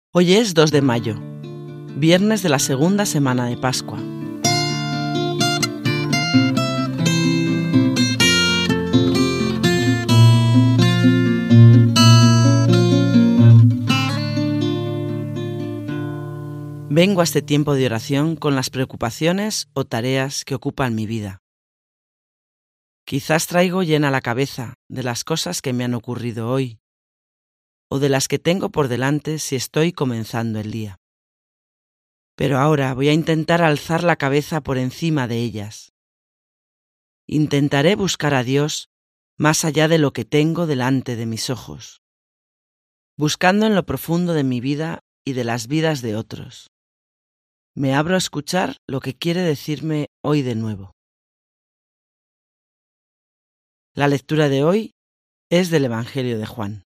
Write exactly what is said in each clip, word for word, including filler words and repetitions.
Hoy es dos de mayo, viernes de la segunda semana de Pascua. Vengo a este tiempo de oración con las preocupaciones o tareas que ocupan mi vida. Quizás traigo llena la cabeza de las cosas que me han ocurrido hoy, o de las que tengo por delante si estoy comenzando el día. Pero ahora voy a intentar alzar la cabeza por encima de ellas. Intentaré buscar a Dios más allá de lo que tengo delante de mis ojos, buscando en lo profundo de mi vida y de las vidas de otros. Me abro a escuchar lo que quiere decirme hoy de nuevo. La lectura de hoy es del Evangelio de Juan.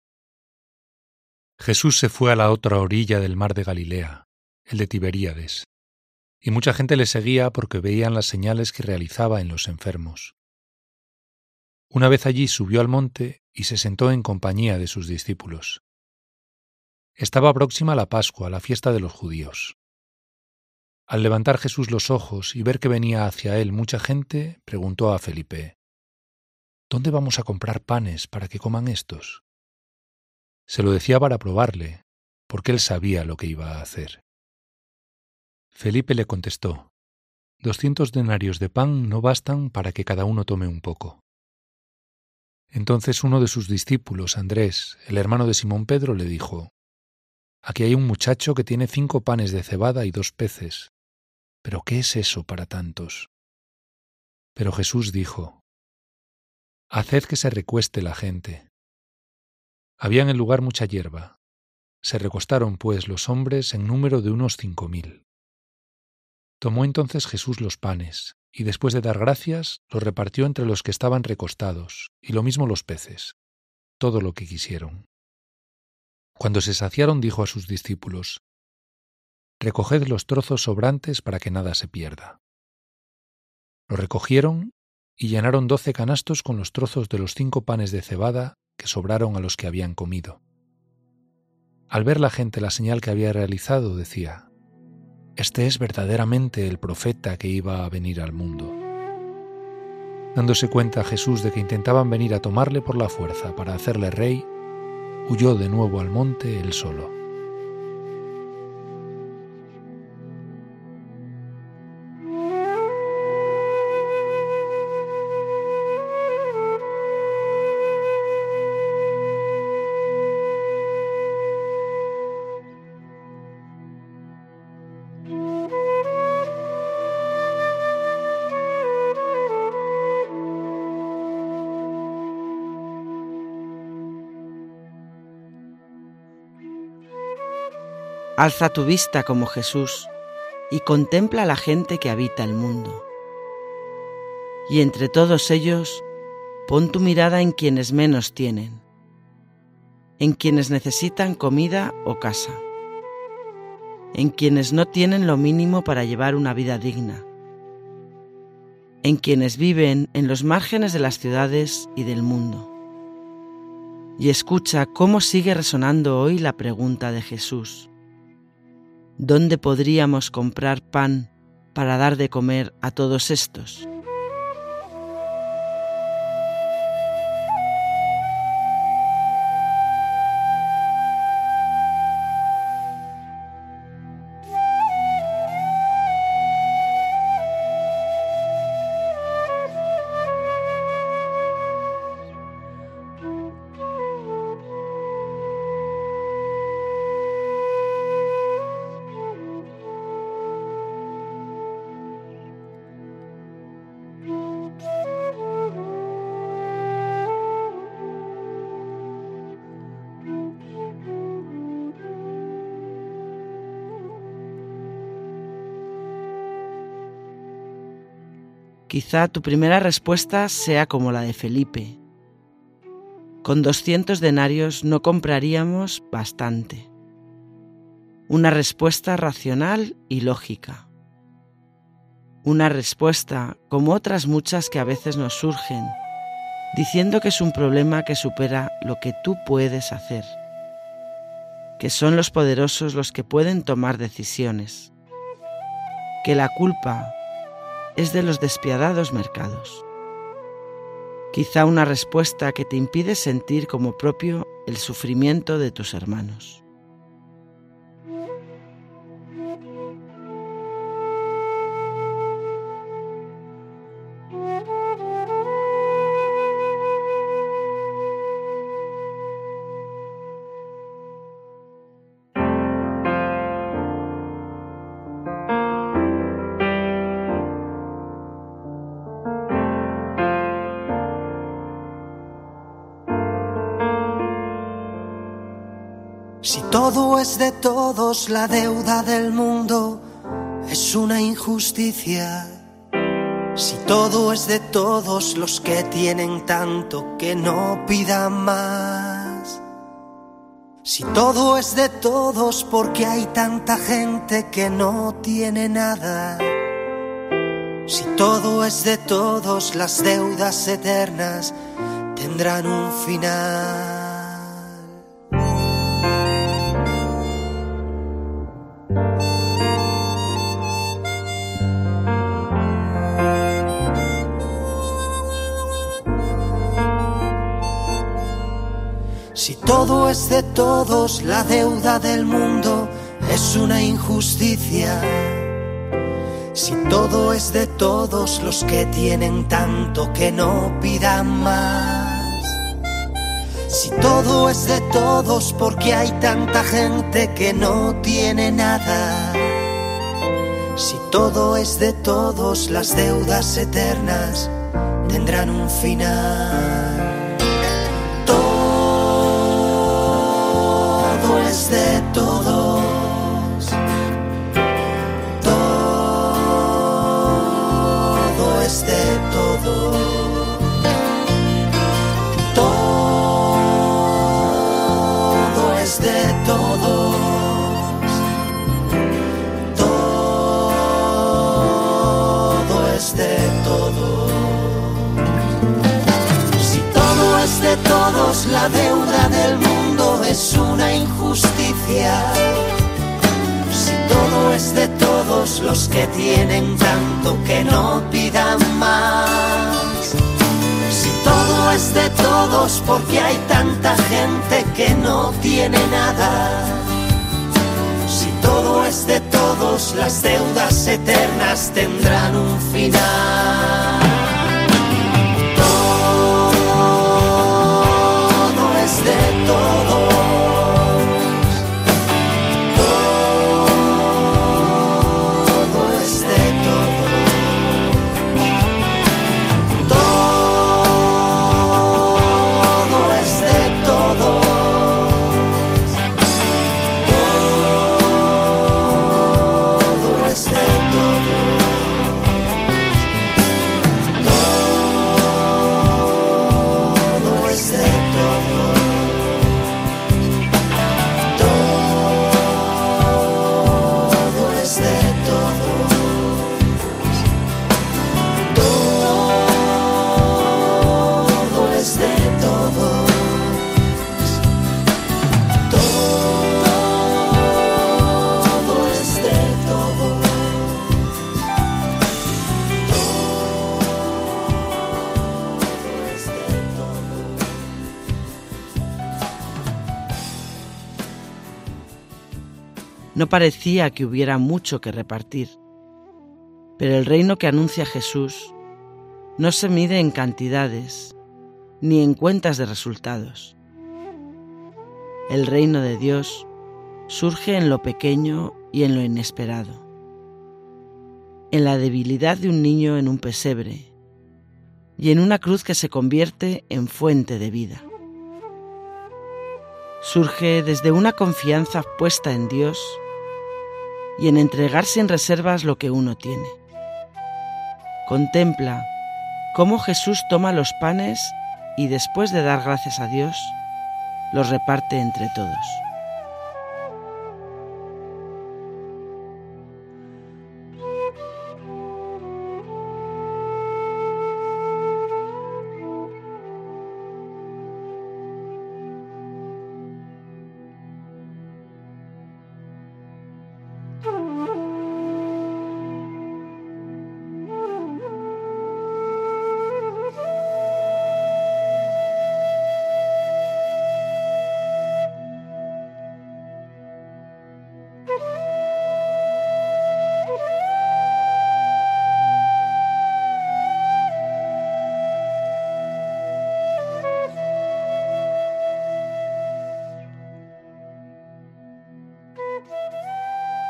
Jesús se fue a la otra orilla del mar de Galilea, el de Tiberíades, y mucha gente le seguía porque veían las señales que realizaba en los enfermos. Una vez allí subió al monte y se sentó en compañía de sus discípulos. Estaba próxima la Pascua, la fiesta de los judíos. Al levantar Jesús los ojos y ver que venía hacia él mucha gente, preguntó a Felipe: ¿Dónde vamos a comprar panes para que coman estos? Se lo decía para probarle, porque él sabía lo que iba a hacer. Felipe le contestó: Doscientos denarios de pan no bastan para que cada uno tome un poco. Entonces uno de sus discípulos, Andrés, el hermano de Simón Pedro, le dijo: Aquí hay un muchacho que tiene cinco panes de cebada y dos peces. ¿Pero qué es eso para tantos? Pero Jesús dijo: Haced que se recueste la gente. Había en el lugar mucha hierba. Se recostaron, pues, los hombres en número de unos cinco mil. Tomó entonces Jesús los panes, y después de dar gracias, los repartió entre los que estaban recostados, y lo mismo los peces, todo lo que quisieron. Cuando se saciaron, dijo a sus discípulos: Recoged los trozos sobrantes para que nada se pierda. Lo recogieron y llenaron doce canastos con los trozos de los cinco panes de cebada que sobraron a los que habían comido. Al ver la gente la señal que había realizado, decía: Este es verdaderamente el profeta que iba a venir al mundo. Dándose cuenta Jesús de que intentaban venir a tomarle por la fuerza para hacerle rey, huyó de nuevo al monte él solo. Alza tu vista como Jesús y contempla a la gente que habita el mundo. Y entre todos ellos, pon tu mirada en quienes menos tienen, en quienes necesitan comida o casa, en quienes no tienen lo mínimo para llevar una vida digna, en quienes viven en los márgenes de las ciudades y del mundo. Y escucha cómo sigue resonando hoy la pregunta de Jesús: ¿dónde podríamos comprar pan para dar de comer a todos estos? Quizá tu primera respuesta sea como la de Felipe. Con doscientos denarios no compraríamos bastante. Una respuesta racional y lógica. Una respuesta como otras muchas que a veces nos surgen, diciendo que es un problema que supera lo que tú puedes hacer, que son los poderosos los que pueden tomar decisiones, que la culpa es de los despiadados mercados. Quizá una respuesta que te impide sentir como propio el sufrimiento de tus hermanos. Si todo es de todos, la deuda del mundo es una injusticia. Si todo es de todos los que tienen tanto, que no pidan más. Si todo es de todos, porque hay tanta gente que no tiene nada. Si todo es de todos, las deudas eternas tendrán un final. Si todo es de todos, la deuda del mundo es una injusticia. Si todo es de todos los que tienen tanto, que no pidan más. Si todo es de todos, porque hay tanta gente que no tiene nada. Si todo es de todos, las deudas eternas tendrán un final. Es de todos, todo es de todos, todo es de todos, todo es de todos. Si todo es de todos, la deuda del mundo es una injusticia. Si todo es de todos los que tienen tanto, que no pidan más. Si todo es de todos, porque hay tanta gente que no tiene nada. Si todo es de todos, las deudas eternas tendrán un final. Todo es de todos. No parecía que hubiera mucho que repartir, pero el reino que anuncia Jesús no se mide en cantidades ni en cuentas de resultados. El reino de Dios surge en lo pequeño y en lo inesperado, en la debilidad de un niño en un pesebre y en una cruz que se convierte en fuente de vida. Surge desde una confianza puesta en Dios y en entregar sin reservas lo que uno tiene. Contempla cómo Jesús toma los panes y, después de dar gracias a Dios, los reparte entre todos.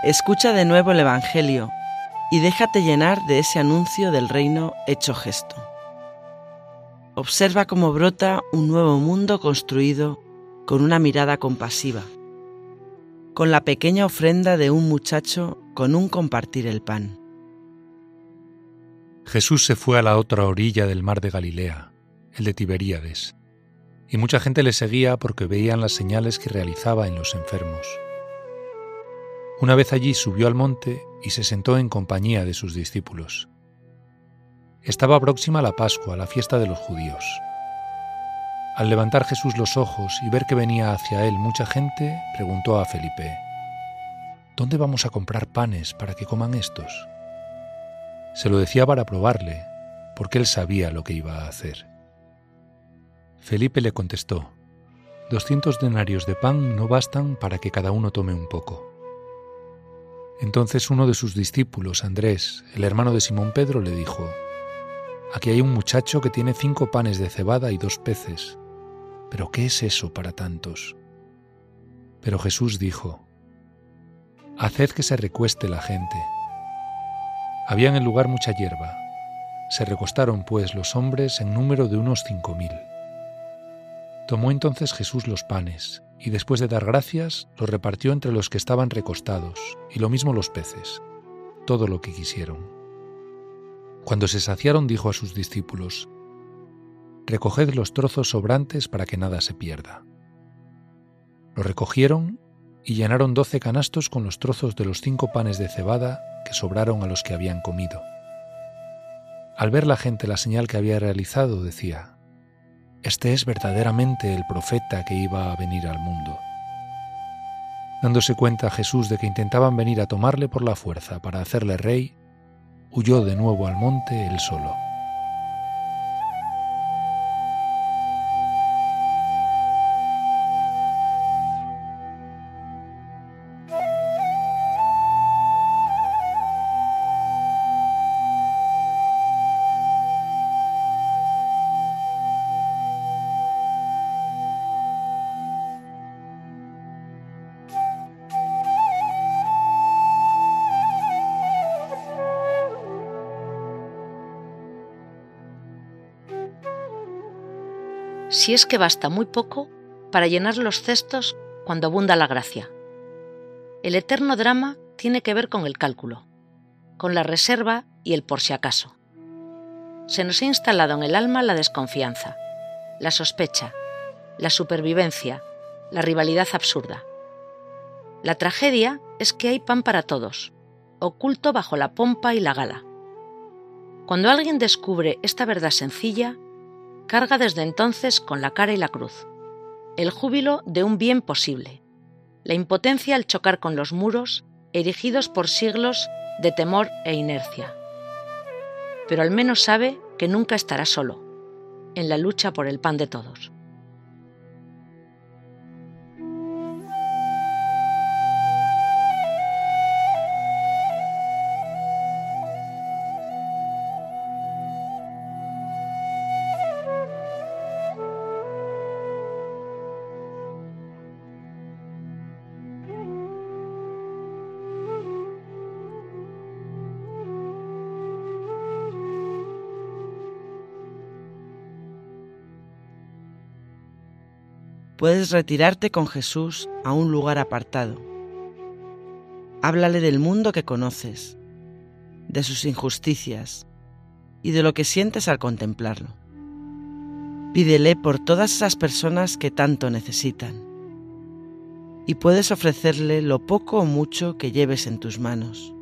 Escucha de nuevo el Evangelio y déjate llenar de ese anuncio del reino hecho gesto. Observa cómo brota un nuevo mundo construido con una mirada compasiva, con la pequeña ofrenda de un muchacho con un compartir el pan. Jesús se fue a la otra orilla del mar de Galilea, el de Tiberíades, y mucha gente le seguía porque veían las señales que realizaba en los enfermos. Una vez allí subió al monte y se sentó en compañía de sus discípulos. Estaba próxima la Pascua, la fiesta de los judíos. Al levantar Jesús los ojos y ver que venía hacia él mucha gente, preguntó a Felipe: ¿Dónde vamos a comprar panes para que coman estos? Se lo decía para probarle, porque él sabía lo que iba a hacer. Felipe le contestó: Doscientos denarios de pan no bastan para que cada uno tome un poco. Entonces uno de sus discípulos, Andrés, el hermano de Simón Pedro, le dijo: Aquí hay un muchacho que tiene cinco panes de cebada y dos peces. ¿Pero qué es eso para tantos? Pero Jesús dijo: Haced que se recueste la gente. Había en el lugar mucha hierba. Se recostaron, pues, los hombres en número de unos cinco mil. Tomó entonces Jesús los panes, y después de dar gracias, los repartió entre los que estaban recostados, y lo mismo los peces, todo lo que quisieron. Cuando se saciaron, dijo a sus discípulos: Recoged los trozos sobrantes para que nada se pierda. Lo recogieron y llenaron doce canastos con los trozos de los cinco panes de cebada que sobraron a los que habían comido. Al ver la gente la señal que había realizado, decía: Este es verdaderamente el profeta que iba a venir al mundo. Dándose cuenta Jesús de que intentaban venir a tomarle por la fuerza para hacerle rey, huyó de nuevo al monte él solo. Si es que basta muy poco para llenar los cestos cuando abunda la gracia. El eterno drama tiene que ver con el cálculo, con la reserva y el por si acaso. Se nos ha instalado en el alma la desconfianza, la sospecha, la supervivencia, la rivalidad absurda. La tragedia es que hay pan para todos, oculto bajo la pompa y la gala. Cuando alguien descubre esta verdad sencilla, carga desde entonces con la cara y la cruz, el júbilo de un bien posible, la impotencia al chocar con los muros erigidos por siglos de temor e inercia. Pero al menos sabe que nunca estará solo, en la lucha por el pan de todos. Puedes retirarte con Jesús a un lugar apartado. Háblale del mundo que conoces, de sus injusticias y de lo que sientes al contemplarlo. Pídele por todas esas personas que tanto necesitan. Y puedes ofrecerle lo poco o mucho que lleves en tus manos.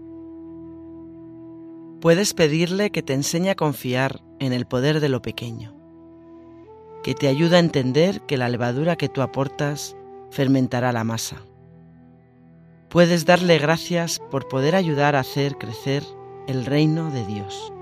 Puedes pedirle que te enseñe a confiar en el poder de lo pequeño, que te ayuda a entender que la levadura que tú aportas fermentará la masa. Puedes darle gracias por poder ayudar a hacer crecer el reino de Dios.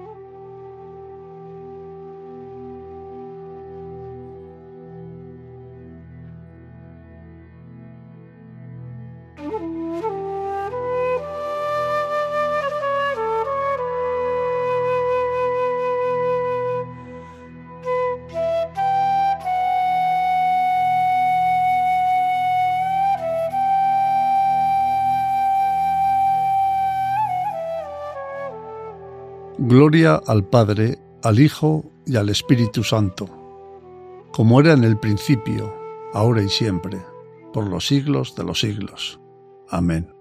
Gloria al Padre, al Hijo y al Espíritu Santo, como era en el principio, ahora y siempre, por los siglos de los siglos. Amén.